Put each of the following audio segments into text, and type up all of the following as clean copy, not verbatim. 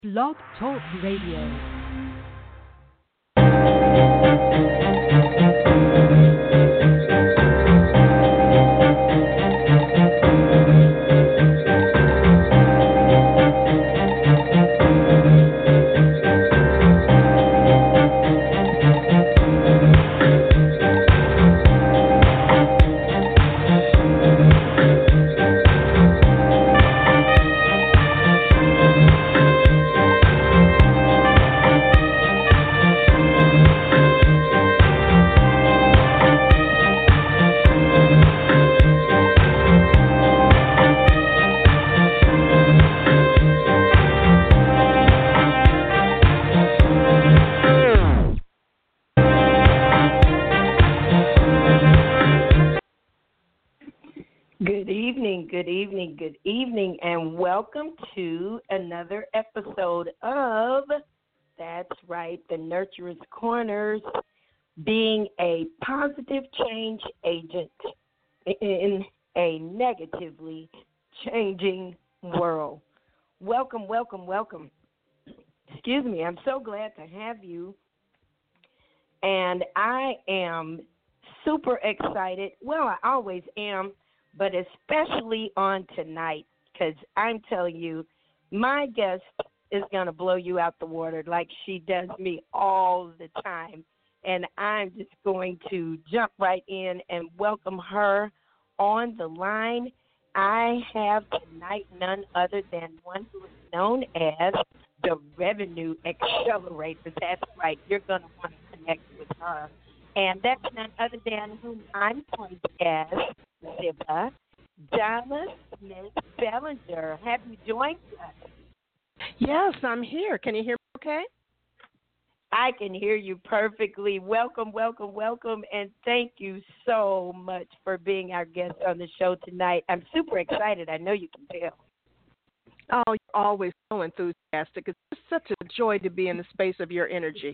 Blog Talk Radio. Good evening, and welcome to another episode of, that's right, the Nurturer's Corners, being a positive change agent in a negatively changing world. Welcome. Excuse me, I'm so glad to have you, and I am super excited. Well, I always am, but especially on tonight, because I'm telling you, my guest is going to blow you out the water like she does me all the time. And I'm just going to jump right in and welcome her on the line. I have tonight none other than one who is known as the Revenue Accelerator. That's right. You're going to want to connect with her. And that's none other than whom I'm pointing as Ziba, Donna Smith Bellinger. Have you joined us? Yes, I'm here. Can you hear me okay? I can hear you perfectly. Welcome, and thank you so much for being our guest on the show tonight. I'm super excited. I know you can tell. Oh, you're always so enthusiastic. It's just such a joy to be in the space of your energy.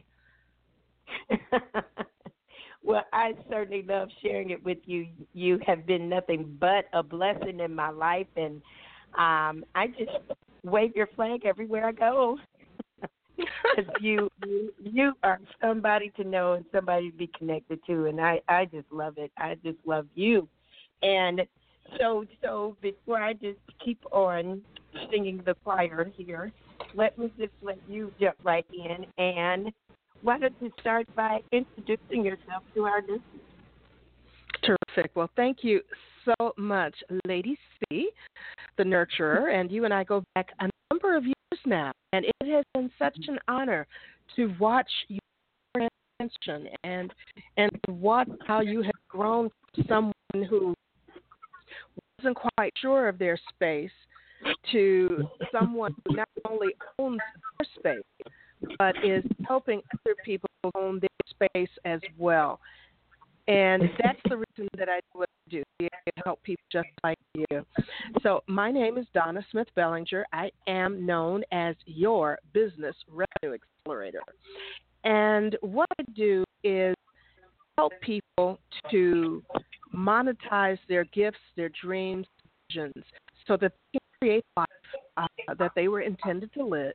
Well, I certainly love sharing it with you. You have been nothing but a blessing in my life, and I just wave your flag everywhere I go. Because you are somebody to know and somebody to be connected to, and I just love it. I just love you. And so before I just keep on singing the choir here, let me just let you jump right in, and why don't you start by introducing yourself to our listeners? Terrific. Well, thank you so much, Lady C, the nurturer, and you and I go back a number of years now, and it has been such an honor to watch your expansion and to watch how you have grown from someone who wasn't quite sure of their space to someone who not only owns their space, but is helping other people own their space as well. And that's the reason that I do what I do, to help people just like you. So my name is Donna Smith Bellinger. I am known as your business revenue accelerator. And what I do is help people to monetize their gifts, their dreams, visions, so that they can create life that they were intended to live.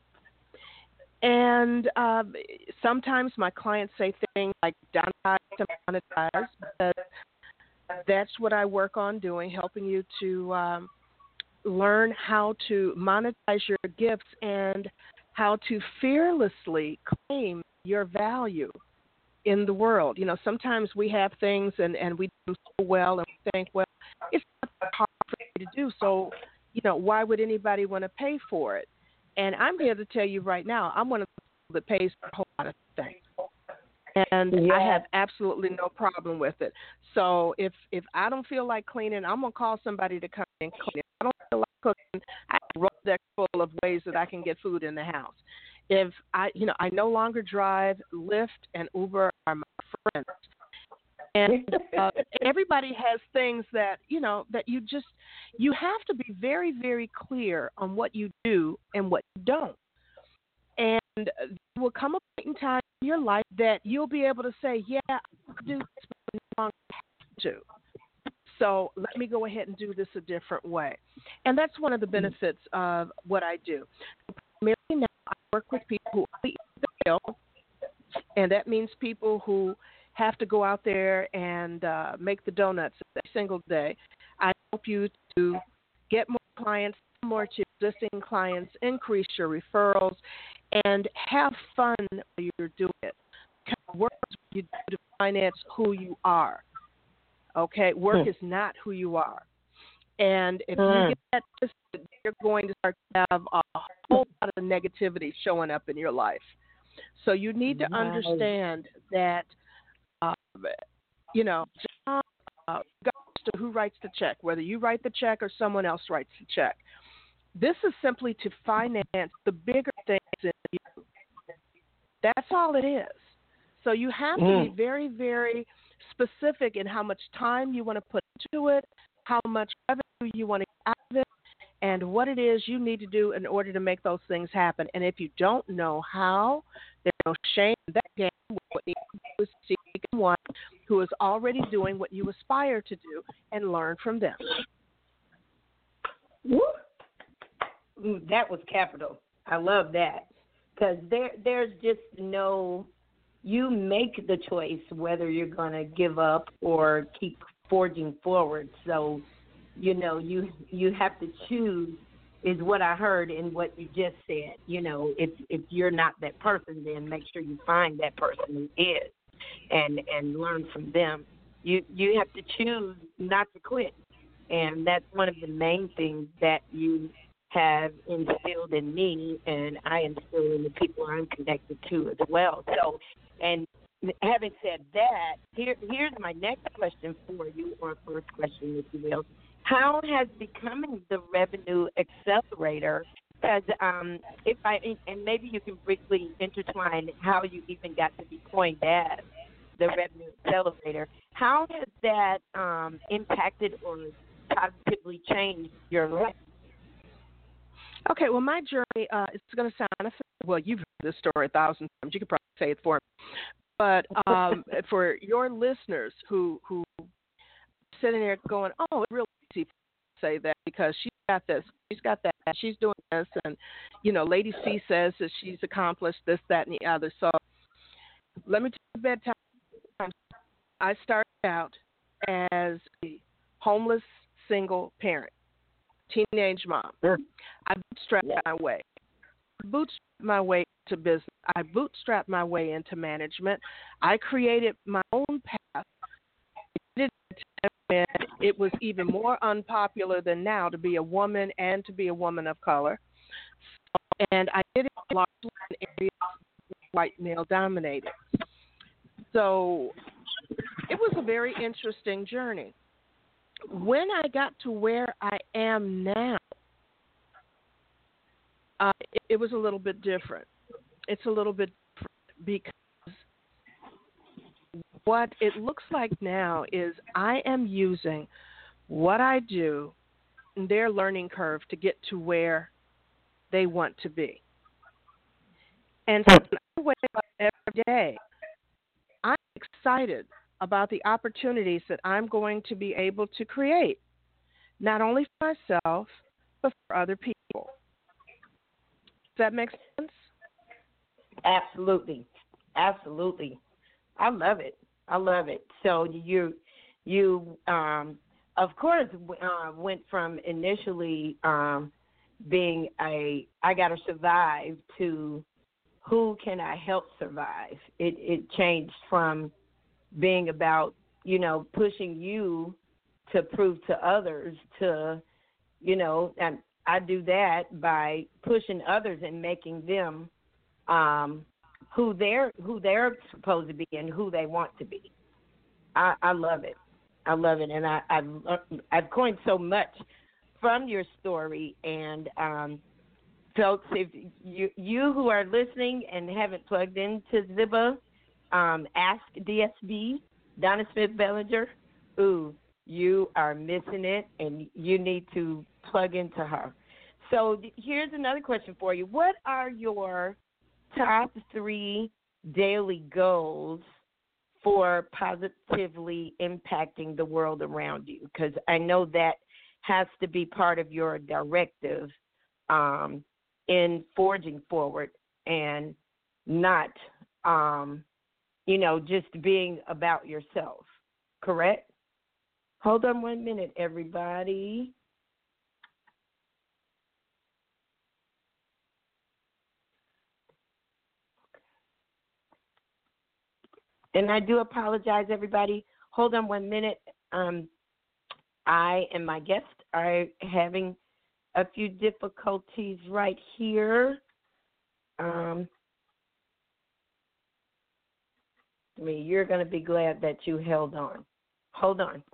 And sometimes my clients say things like, downsize to monetize, because that's what I work on doing, helping you to learn how to monetize your gifts and how to fearlessly claim your value in the world. You know, sometimes we have things and we do so well and we think, well, it's not that hard for me to do, so, why would anybody want to pay for it? And I'm here to tell you right now, I'm one of the people that pays for a whole lot of things. And I have absolutely no problem with it. So if I don't feel like cleaning, I'm going to call somebody to come and clean. If I don't feel like cooking, I have a Rolodex full of ways that I can get food in the house. If I no longer drive, Lyft and Uber are my friends. And everybody has things that, that you have to be very, very clear on what you do and what you don't. And there will come a point in time in your life that you'll be able to say, yeah, I could do this, but I no longer have to. So let me go ahead and do this a different way. And that's one of the benefits of what I do. Primarily now, I work with people who only eat the bill, and that means people who have to go out there and make the donuts every single day. I help you to get more clients, more to existing clients, increase your referrals, and have fun while you're doing it. Work is what you do to finance who you are. Okay? Work is not who you are. And if you get that twisted, you're going to start to have a whole lot of negativity showing up in your life. So you need to understand that, regardless to who writes the check, whether you write the check or someone else writes the check, this is simply to finance the bigger things in you. That's all it is. So you have to be very, very specific in how much time you want to put into it, how much revenue you want to get out of it, and what it is you need to do in order to make those things happen. And if you don't know how, there's no shame in that game. What you need to do is seek someone who is already doing what you aspire to do and learn from them. That was capital. I love that. Because there's just no, you make the choice whether you're going to give up or keep forging forward. So, you have to choose, is what I heard in what you just said. If you're not that person, then make sure you find that person who is and learn from them. You have to choose not to quit. And that's one of the main things that you have instilled in me, and I instill in the people I'm connected to as well. So, and having said that, here's my next question for you, or first question, if you will. How has becoming the revenue accelerator, because and maybe you can briefly intertwine how you even got to be coined as the revenue accelerator, how has that impacted or positively changed your life? Okay, well, my journey, it's going to sound, well, you've heard this story 1,000 times. You could probably say it for me. But for your listeners who sitting there going, oh, it's really easy to say that because she's got this, she's got that, she's doing this, and, Lady C says that she's accomplished this, that, and the other. So let me tell you bedtime. I started out as a homeless single parent, teenage mom. Sure. I bootstrapped my way to business. I bootstrapped my way into management. I created my own path. It was even more unpopular than now to be a woman and to be a woman of color. And I did it largely in areas white male dominated. So it was a very interesting journey. When I got to where I am now, it was a little bit different. It's a little bit different because what it looks like now is I am using what I do in their learning curve to get to where they want to be. And so I wake up every day, I'm excited about the opportunities that I'm going to be able to create, not only for myself, but for other people. Does that make sense? Absolutely. Absolutely. I love it. So you of course, went from initially being I got to survive to who can I help survive. It changed from being about, pushing you to prove to others to, and I do that by pushing others and making them who they're supposed to be and who they want to be. I love it. And I've coined so much from your story. And folks, if you who are listening and haven't plugged into Ziba, Ask DSB, Donna Smith Bellinger, you are missing it, and you need to plug into her. So here's another question for you. What are your top 3 daily goals for positively impacting the world around you? Because I know that has to be part of your directive in forging forward. and not, just being about yourself. Correct? Hold on 1 minute, everybody. And I do apologize, everybody. Hold on 1 minute. I and my guest are having a few difficulties right here. You're going to be glad that you held on. Hold on.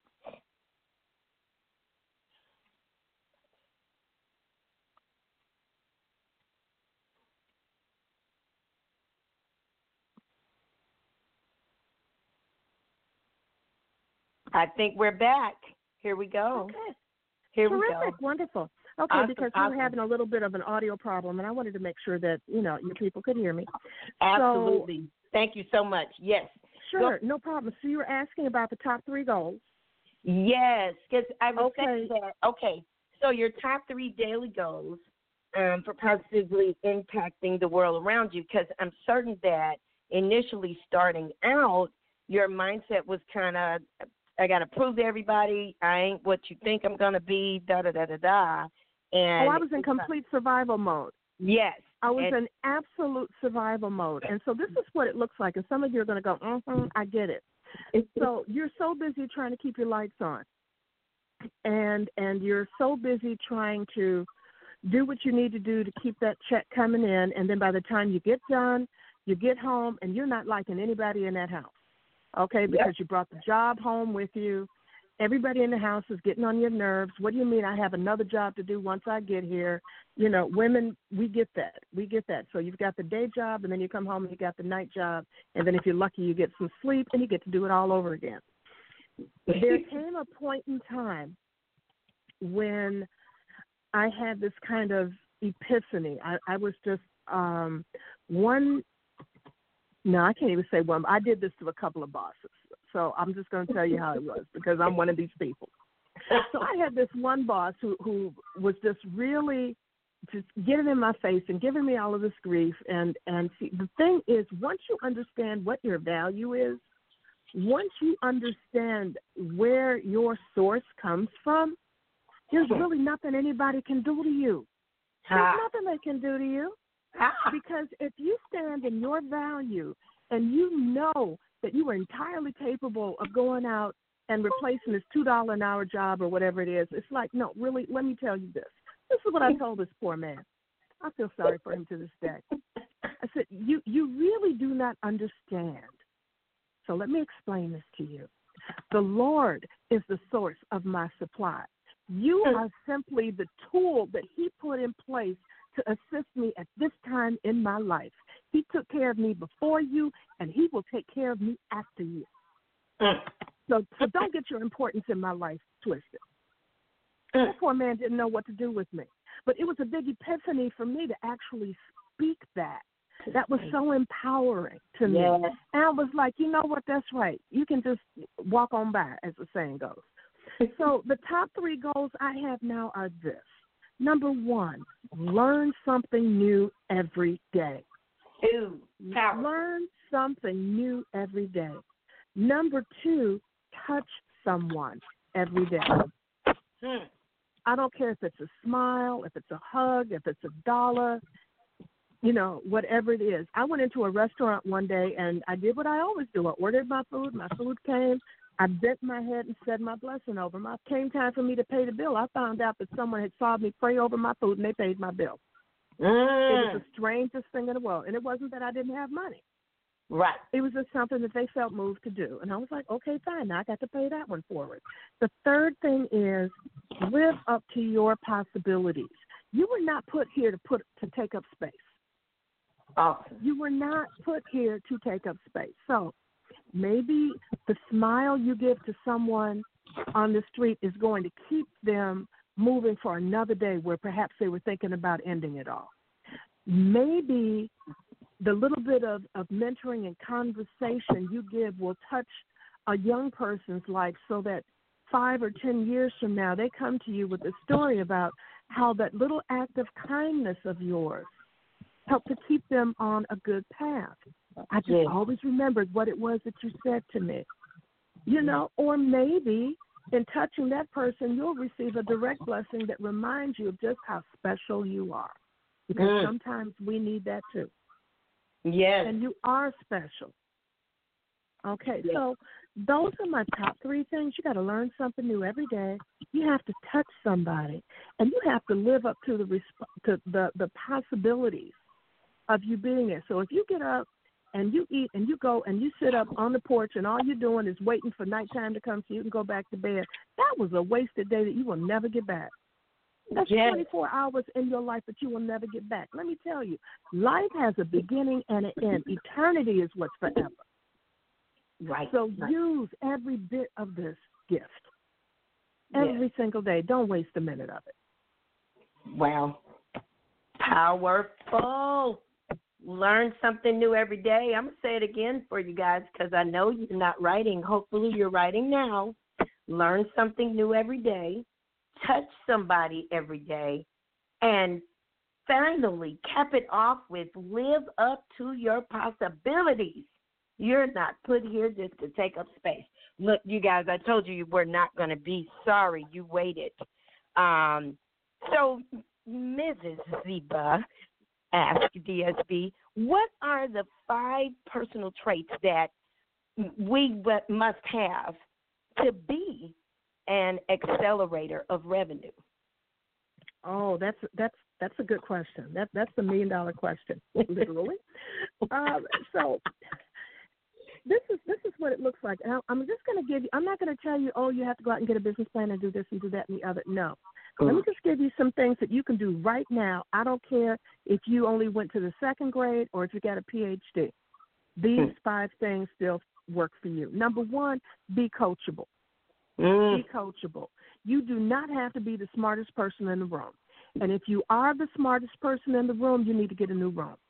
I think we're back. Here we go. Okay. Here Terrific. we go. Wonderful. Okay, Awesome, because awesome. we're having a little bit of an audio problem, and I wanted to make sure that, your people could hear me. Absolutely. Thank you so much. Yes. Sure, no problem. So you were asking about the top 3 goals. Yes, because I was saying Okay. that. Okay, so your top 3 daily goals for positively impacting the world around you, because I'm certain that initially starting out, your mindset was kind of, I got to prove to everybody I ain't what you think I'm going to be, da-da-da-da-da. And I was in complete survival mode. Yes. I was in absolute survival mode. And so this is what it looks like. And some of you are going to go, I get it. So you're so busy trying to keep your lights on. And you're so busy trying to do what you need to do to keep that check coming in. And then by the time you get done, you get home, and you're not liking anybody in that house. Okay, because you brought the job home with you. Everybody in the house is getting on your nerves. What do you mean I have another job to do once I get here? Women, we get that. We get that. So you've got the day job, and then you come home and you got the night job. And then if you're lucky, you get some sleep, and you get to do it all over again. There came a point in time when I had this kind of epiphany. I was just I can't even say one. I did this to a couple of bosses. So I'm just going to tell you how it was, because I'm one of these people. So I had this one boss who was just really just getting in my face and giving me all of this grief. And see, the thing is, once you understand what your value is, once you understand where your source comes from, there's really nothing anybody can do to you. There's nothing they can do to you. Because if you stand in your value and you know that you are entirely capable of going out and replacing this $2 an hour job or whatever it is, it's like, no, really, let me tell you this. This is what I told this poor man. I feel sorry for him to this day. I said, you really do not understand. So let me explain this to you. The Lord is the source of my supply. You are simply the tool that he put in place to assist me at this time in my life. He took care of me before you, and he will take care of me after you. So don't get your importance in my life twisted. That poor man didn't know what to do with me. But it was a big epiphany for me to actually speak that. That was so empowering to me. Yes. And I was like, you know what, that's right. You can just walk on by, as the saying goes. So the top 3 goals I have now are this. Number 1, learn something new every day. Learn something new every day. Number 2, touch someone every day. I don't care if it's a smile, if it's a hug, if it's $1, whatever it is. I went into a restaurant one day, and I did what I always do. I ordered my food came. I bent my head and said my blessing over them. It came time for me to pay the bill. I found out that someone had saw me pray over my food, and they paid my bill. It was the strangest thing in the world. And it wasn't that I didn't have money. Right. It was just something that they felt moved to do. And I was like, okay, fine. Now I got to pay that one forward. The third thing is live up to your possibilities. You were not put here to take up space. Awesome. You were not put here to take up space. So maybe the smile you give to someone on the street is going to keep them moving for another day where perhaps they were thinking about ending it all. Maybe the little bit of mentoring and conversation you give will touch a young person's life so that 5 or 10 years from now they come to you with a story about how that little act of kindness of yours help to keep them on a good path. I just always remembered what it was that you said to me. You know, or maybe in touching that person, you'll receive a direct blessing that reminds you of just how special you are. Because sometimes we need that too. Yes. And you are special. Okay, so those are my top 3 things. You got to learn something new every day. You have to touch somebody, and you have to live up to the possibilities of you being there. So if you get up and you eat and you go and you sit up on the porch and all you're doing is waiting for nighttime to come so you can go back to bed, that was a wasted day that you will never get back. That's 24 hours in your life that you will never get back. Let me tell you, life has a beginning and an end. Eternity is what's forever. Right. So use every bit of this gift every single day. Don't waste a minute of it. Wow. Powerful. Learn something new every day. I'm going to say it again for you guys because I know you're not writing. Hopefully you're writing now. Learn something new every day. Touch somebody every day. And finally, cap it off with live up to your possibilities. You're not put here just to take up space. Look, you guys, I told you we're not going to be sorry you waited. So Mrs. Ziba asked DSB, what are the 5 personal traits that we must have to be an accelerator of revenue? Oh, that's a good question. That's the $1 million question, literally. So this is what it looks like. Now, I'm just going to give you. I'm not going to tell you, oh, you have to go out and get a business plan and do this and do that and the other. No. Let me just give you some things that you can do right now. I don't care if you only went to the 2nd grade or if you got a PhD. These 5 things still work for you. Number 1, be coachable. Be coachable. You do not have to be the smartest person in the room. And if you are the smartest person in the room, you need to get a new room.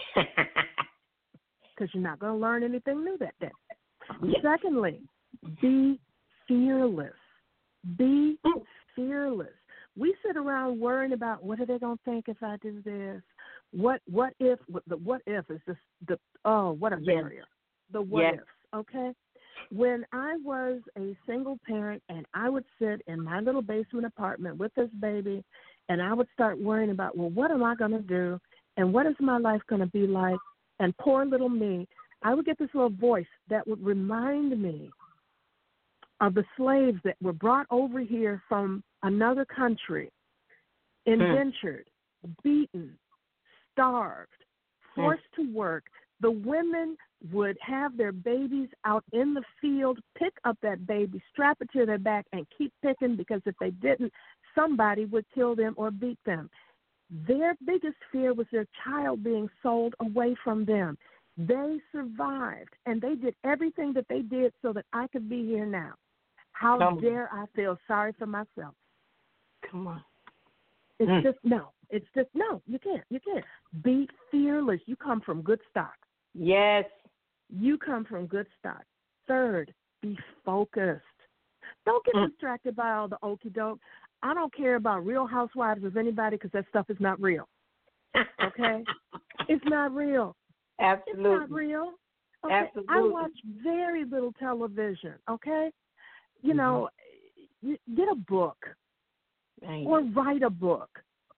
Because you're not going to learn anything new that day. Secondly, be fearless. Be fearless. We sit around worrying about what are they going to think if I do this? What if? The what if is just what a barrier. The what ifs, okay? When I was a single parent and I would sit in my little basement apartment with this baby and I would start worrying about, well, what am I going to do? And what is my life going to be like? And poor little me, I would get this little voice that would remind me of the slaves that were brought over here from another country, indentured, beaten, starved, forced to work. The women would have their babies out in the field, pick up that baby, strap it to their back, and keep picking because if they didn't, somebody would kill them or beat them. Their biggest fear was their child being sold away from them. They survived, and they did everything that they did so that I could be here now. How dare I feel sorry for myself? Come on. It's just, no, you can't. You can't. Be fearless. You come from good stock. Yes. You come from good stock. Third, be focused. Don't get distracted by all the okie doke. I don't care about Real Housewives of anybody because that stuff is not real. Okay? It's not real. Absolutely. It's not real. Okay? Absolutely. I watch very little television. Okay? You know, get a book or write a book.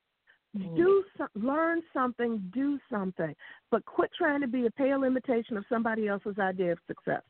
Learn something, do something, but quit trying to be a pale imitation of somebody else's idea of success.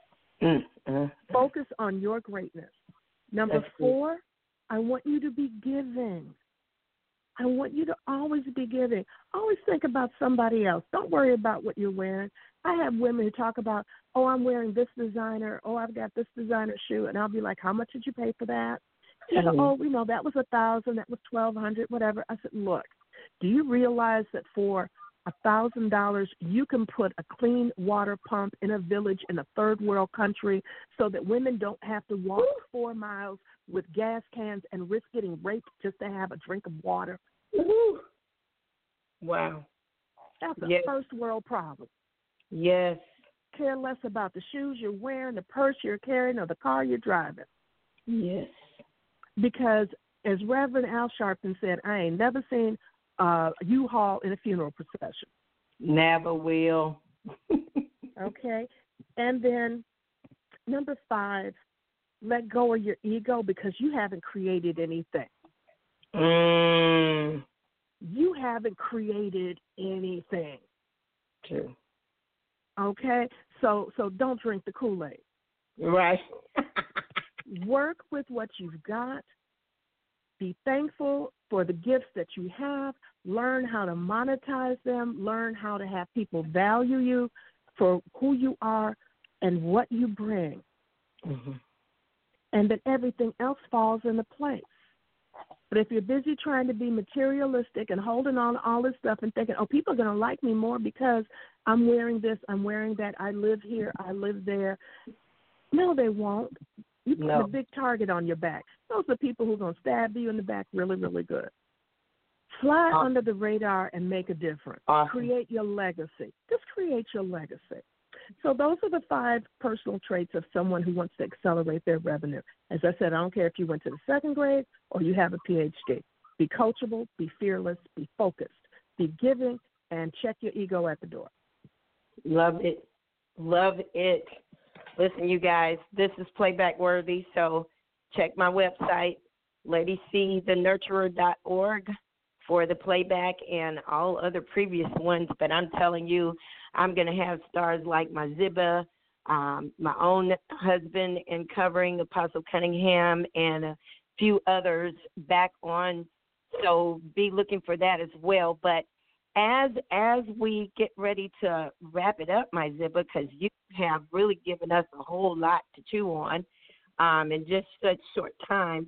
Focus on your greatness. Number 4, I want you to be giving. I want you to always be giving. Always think about somebody else. Don't worry about what you're wearing. I have women who talk about, oh, I'm wearing this designer. Oh, I've got this designer shoe. And I'll be like, how much did you pay for that? She goes, oh, that was $1,000. That was $1,200, whatever. I said, look, do you realize that for $1,000 you can put a clean water pump in a village in a third world country so that women don't have to walk 4 miles with gas cans and risk getting raped just to have a drink of water? Wow. That's a first world problem. Yes. Care less about the shoes you're wearing, the purse you're carrying, or the car you're driving. Yes. Because, as Reverend Al Sharpton said, I ain't never seen U-Haul in a funeral procession. Never will. Okay? And then number 5, let go of your ego because you haven't created anything. You haven't created anything. True. Okay? So don't drink the Kool-Aid. Right. Work with what you've got. Be thankful for the gifts that you have. Learn how to monetize them. Learn how to have people value you for who you are and what you bring. Mm-hmm. And then everything else falls into place. But if you're busy trying to be materialistic and holding on to all this stuff and thinking, oh, people are going to like me more because I'm wearing this, I'm wearing that, I live here, I live there. No, they won't. You put a big target on your back. Those are people who are going to stab you in the back really, really good. Fly under the radar and make a difference. Awesome. Create your legacy. Just create your legacy. So those are the 5 personal traits of someone who wants to accelerate their revenue. As I said, I don't care if you went to the 2nd grade or you have a PhD. Be coachable, be fearless, be focused, be giving, and check your ego at the door. Love it. Love it. Listen, you guys, this is playback worthy, so check my website, ladycthenurturer.org, for the playback and all other previous ones. But I'm telling you, I'm going to have stars like my Ziba, my own husband in covering, Apostle Cunningham, and a few others back on. So be looking for that as well. But as we get ready to wrap it up, my Ziba, because you have really given us a whole lot to chew on in just such short time,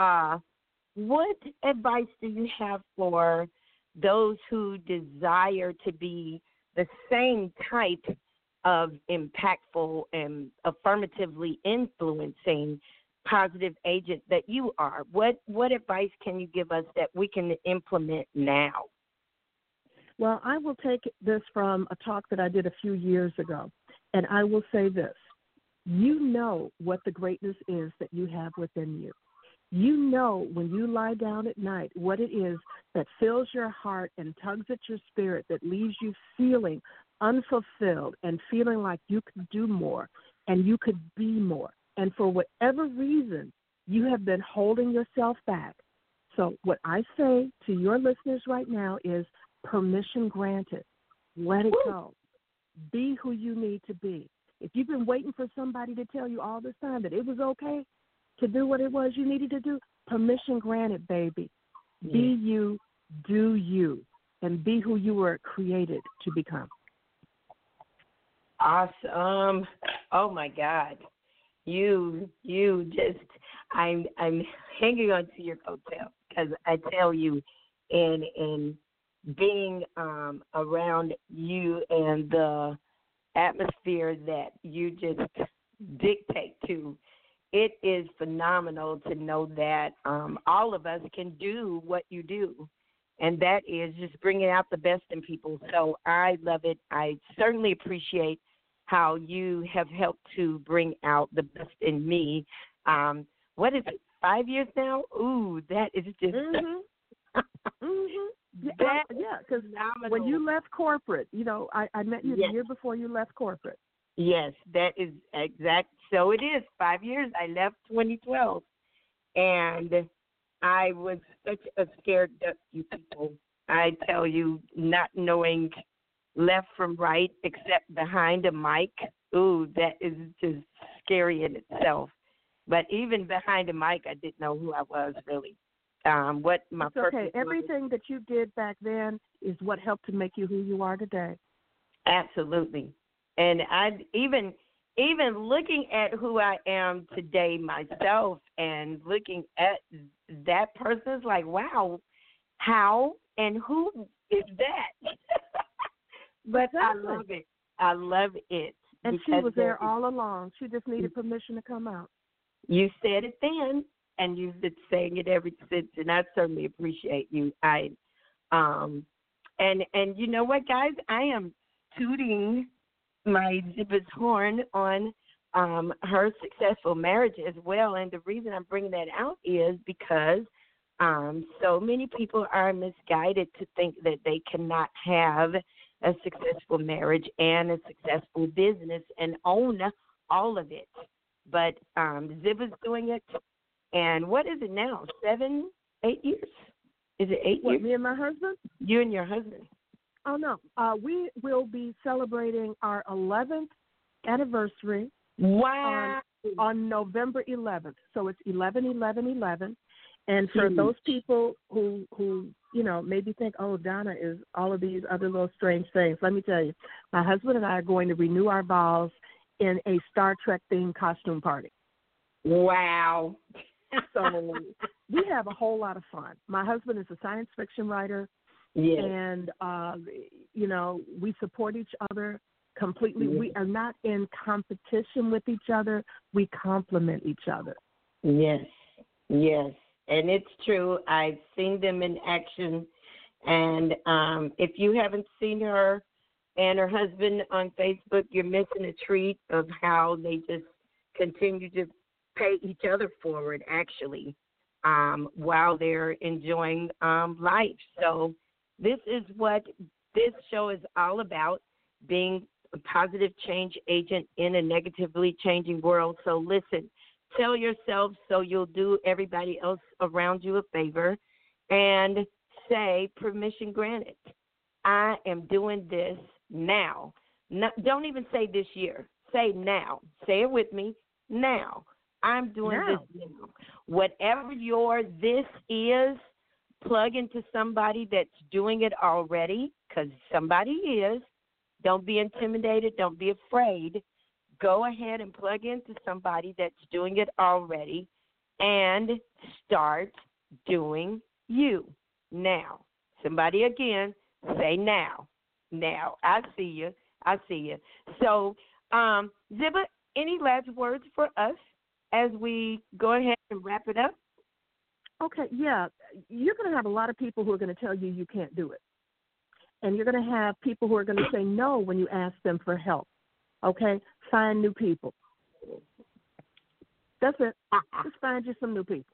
what advice do you have for those who desire to be the same type of impactful and affirmatively influencing positive agent that you are? What advice can you give us that we can implement now? Well, I will take this from a talk that I did a few years ago, and I will say this. You know what the greatness is that you have within you. You know when you lie down at night what it is that fills your heart and tugs at your spirit that leaves you feeling unfulfilled and feeling like you could do more and you could be more. And for whatever reason, you have been holding yourself back. So what I say to your listeners right now is permission granted. Let it go. Be who you need to be. If you've been waiting for somebody to tell you all this time that it was okay to do what it was you needed to do, permission granted, baby. Yeah. Be you, do you, and be who you were created to become. Awesome. Oh, my God. You just, I'm hanging on to your coattail because I tell you, in being around you and the atmosphere that you just dictate to, it is phenomenal to know that all of us can do what you do, and that is just bringing out the best in people. So I love it. I certainly appreciate how you have helped to bring out the best in me. What is it, 5 years now? Ooh, that is just because when you left corporate, I met you the year before you left corporate. Yes, that is exact. So it is 5 years. I left 2012, and I was such a scared duck, you people. I tell you, not knowing left from right except behind a mic. Ooh, that is just scary in itself. But even behind a mic, I didn't know who I was really. What my it's okay. Everything that you did back then is what helped to make you who you are today. Absolutely. And I even looking at who I am today myself and looking at that person is like, wow, how and who is that? But exactly. I love it. I love it. And she was there all along. She just needed permission to come out. You said it then, and you've been saying it ever since, and I certainly appreciate you. And you know what, guys? I am tooting my Ziba's horn on her successful marriage as well, and the reason I'm bringing that out is because So many people are misguided to think that they cannot have a successful marriage and a successful business and own all of it. But Ziba's doing it. And what is it now? 7, 8 years? Is it 8 years? Me and my husband? You and your husband. Oh, no. We will be celebrating our 11th anniversary Wow. on November 11th. So it's 11/11/11. And for those people who maybe think, oh, Donna is all of these other little strange things, let me tell you, my husband and I are going to renew our vows in a Star Trek-themed costume party. Wow. So we have a whole lot of fun. My husband is a science fiction writer, and, we support each other completely. Yes. We are not in competition with each other. We complement each other. Yes, yes. And it's true. I've seen them in action. And if you haven't seen her and her husband on Facebook, you're missing a treat of how they just continue to pay each other forward, actually, while they're enjoying life. So this is what this show is all about, being a positive change agent in a negatively changing world. So listen, tell yourself so you'll do everybody else around you a favor and say, permission granted. I am doing this now. No, don't even say this year. Say now. Say it with me. Now. I'm doing this now. Whatever your this is, plug into somebody that's doing it already, because somebody is. Don't be intimidated. Don't be afraid. Go ahead and plug into somebody that's doing it already and start doing you now. Somebody again, say now. Now. I see you. I see you. So, Ziba, any last words for us as we go ahead and wrap it up? Okay, yeah. You're going to have a lot of people who are going to tell you can't do it. And you're going to have people who are going to say no when you ask them for help. Okay? Find new people. That's it. Just find you some new people.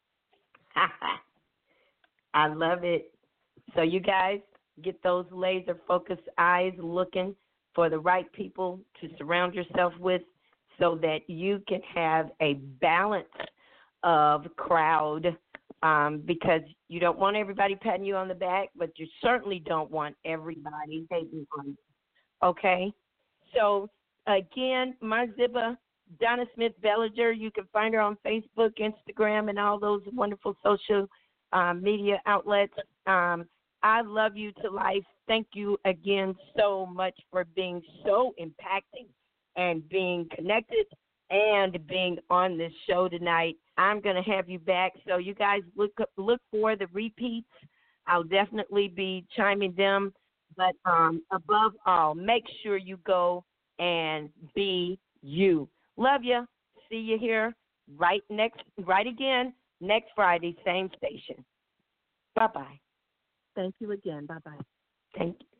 I love it. So you guys get those laser-focused eyes looking for the right people to surround yourself with so that you can have a balance of crowd, because you don't want everybody patting you on the back, but you certainly don't want everybody hating on you. Okay? So, again, my Ziba, Donna Smith Bellinger, you can find her on Facebook, Instagram, and all those wonderful social media outlets. I love you to life. Thank you again so much for being so impacting and being connected and being on this show tonight. I'm going to have you back, so you guys look for the repeats. I'll definitely be chiming them, but above all, make sure you go and be you. Love you. See you here right again next Friday, same station. Bye-bye. Thank you again. Bye-bye. Thank you.